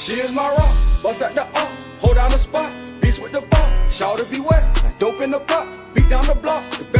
She is my rock, bust at the up, hold down the spot, beast with the bar, shout to be wet, like dope in the pot, beat down the block.